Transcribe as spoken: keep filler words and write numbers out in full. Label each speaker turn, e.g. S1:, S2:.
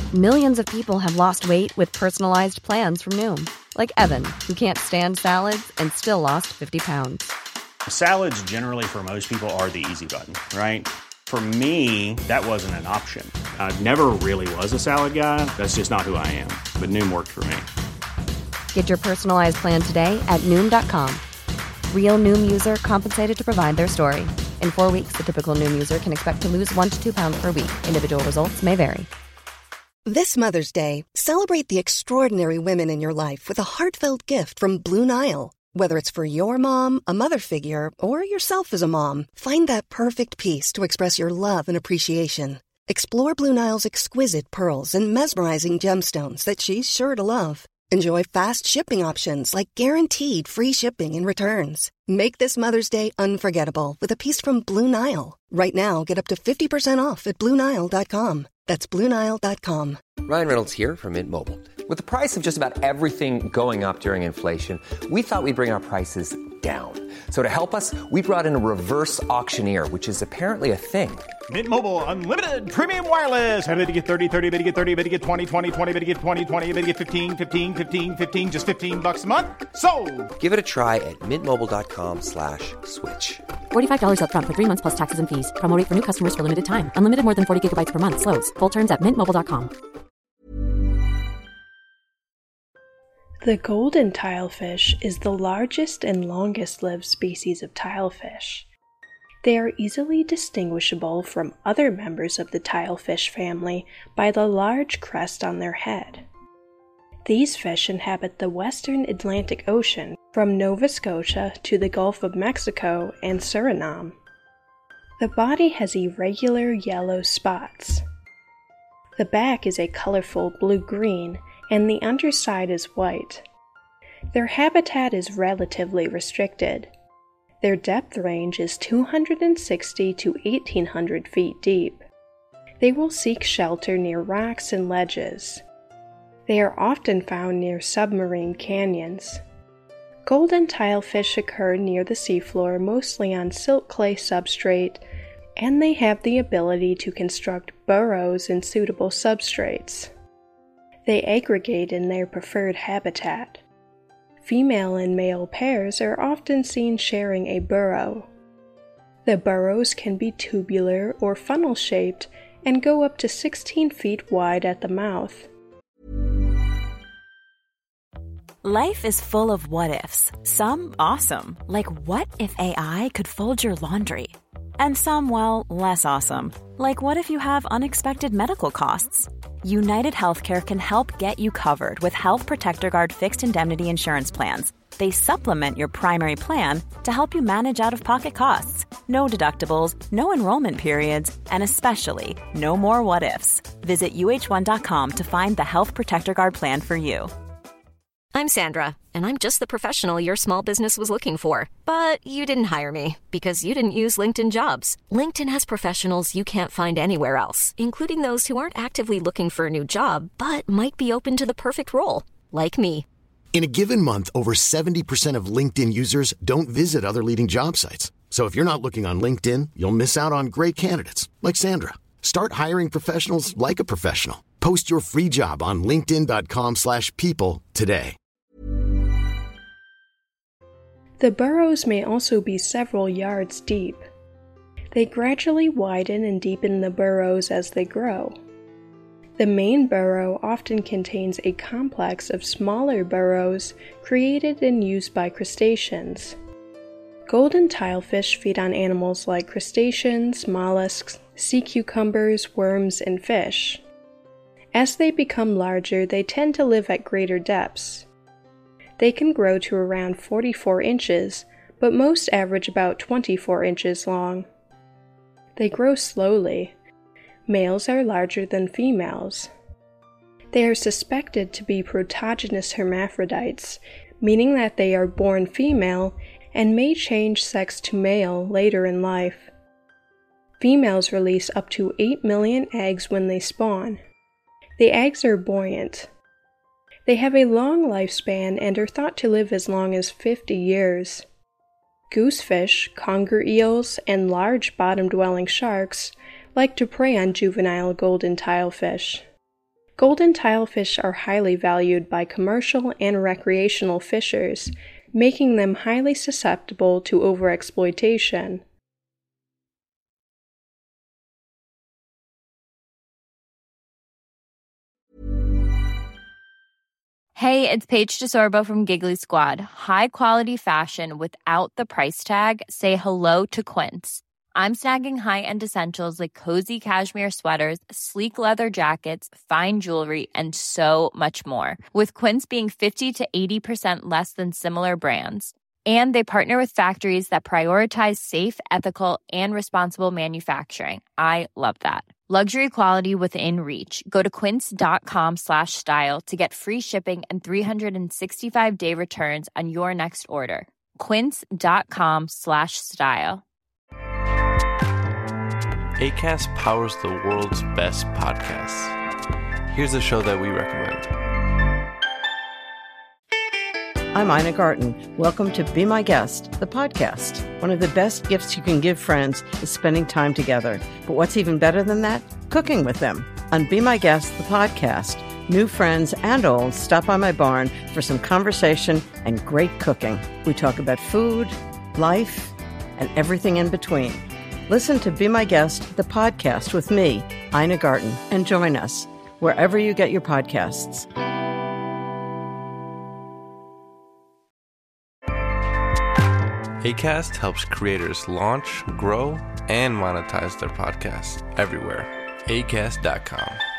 S1: Millions of people have lost weight with personalized plans from Noom. Like Evan, who can't stand salads and still lost fifty pounds.
S2: Salads generally for most people are the easy button, right? For me, that wasn't an option. I never really was a salad guy. That's just not who I am. But Noom worked for me.
S1: Get your personalized plan today at Noom dot com. Real Noom user compensated to provide their story. In four weeks, the typical Noom user can expect to lose one to two pounds per week. Individual results may vary.
S3: This Mother's Day, celebrate the extraordinary women in your life with a heartfelt gift from Blue Nile. Whether it's for your mom, a mother figure, or yourself as a mom, find that perfect piece to express your love and appreciation. Explore Blue Nile's exquisite pearls and mesmerizing gemstones that she's sure to love. Enjoy fast shipping options like guaranteed free shipping and returns. Make this Mother's Day unforgettable with a piece from Blue Nile. Right now, get up to fifty percent off at Blue Nile dot com. That's Blue Nile dot com.
S4: Ryan Reynolds here from Mint Mobile. With the price of just about everything going up during inflation, we thought we'd bring our prices down. So to help us, we brought in a reverse auctioneer, which is apparently a thing.
S5: Mint Mobile Unlimited Premium Wireless. How to get thirty, thirty, how to get thirty, how to get twenty, twenty, twenty, how to get twenty, twenty, how to get fifteen, fifteen, fifteen, fifteen, just fifteen bucks a month? Sold!
S4: Give it a try at mintmobile.com slash switch.
S6: forty-five dollars up front for three months plus taxes and fees. Promo rate for new customers for limited time. Unlimited more than forty gigabytes per month. Slows full terms at mint mobile dot com.
S7: The golden tilefish is the largest and longest-lived species of tilefish. They are easily distinguishable from other members of the tilefish family by the large crest on their head. These fish inhabit the western Atlantic Ocean from Nova Scotia to the Gulf of Mexico and Suriname. The body has irregular yellow spots. The back is a colorful blue-green, and the underside is white. Their habitat is relatively restricted. Their depth range is two hundred sixty to eighteen hundred feet deep. They will seek shelter near rocks and ledges. They are often found near submarine canyons. Golden tilefish occur near the seafloor mostly on silt clay substrate, and they have the ability to construct burrows in suitable substrates. They aggregate in their preferred habitat. Female and male pairs are often seen sharing a burrow. The burrows can be tubular or funnel-shaped and go up to sixteen feet wide at the mouth.
S8: Life is full of what-ifs. Some awesome, like what if A I could fold your laundry? And some, well, less awesome, like what if you have unexpected medical costs? United Healthcare can help get you covered with Health Protector Guard fixed indemnity insurance plans. They supplement your primary plan to help you manage out-of-pocket costs. No deductibles, no enrollment periods, and especially no more what-ifs. Visit U H one dot com to find the Health Protector Guard plan for you.
S9: I'm Sandra, and I'm just the professional your small business was looking for. But you didn't hire me because you didn't use LinkedIn Jobs. LinkedIn has professionals you can't find anywhere else, including those who aren't actively looking for a new job, but might be open to the perfect role, like me.
S10: In a given month, over seventy percent of LinkedIn users don't visit other leading job sites. So if you're not looking on LinkedIn, you'll miss out on great candidates like Sandra. Start hiring professionals like a professional. Post your free job on linkedin dot com slash people today.
S7: The burrows may also be several yards deep. They gradually widen and deepen the burrows as they grow. The main burrow often contains a complex of smaller burrows created and used by crustaceans. Golden tilefish feed on animals like crustaceans, mollusks, sea cucumbers, worms, and fish. As they become larger, they tend to live at greater depths. They can grow to around forty-four inches, but most average about twenty-four inches long. They grow slowly. Males are larger than females. They are suspected to be protogynous hermaphrodites, meaning that they are born female and may change sex to male later in life. Females release up to eight million eggs when they spawn. The eggs are buoyant. They have a long lifespan and are thought to live as long as fifty years. Goosefish, conger eels, and large bottom-dwelling sharks like to prey on juvenile golden tilefish. Golden tilefish are highly valued by commercial and recreational fishers, making them highly susceptible to overexploitation.
S11: Hey, it's Paige DeSorbo from Giggly Squad. High quality fashion without the price tag. Say hello to Quince. I'm snagging high-end essentials like cozy cashmere sweaters, sleek leather jackets, fine jewelry, and so much more. With Quince being fifty to eighty percent less than similar brands. And they partner with factories that prioritize safe, ethical, and responsible manufacturing. I love that. Luxury quality within reach. Go to quince.com slash style to get free shipping and three sixty-five day returns on your next order. Quince.com slash style.
S12: Acast powers the world's best podcasts. Here's a show that we recommend.
S13: I'm Ina Garten. Welcome to Be My Guest, the podcast. One of the best gifts you can give friends is spending time together. But what's even better than that? Cooking with them. On Be My Guest, the podcast, new friends and old stop by my barn for some conversation and great cooking. We talk about food, life, and everything in between. Listen to Be My Guest, the podcast with me, Ina Garten, and join us wherever you get your podcasts.
S12: Acast helps creators launch, grow, and monetize their podcasts everywhere. Acast dot com.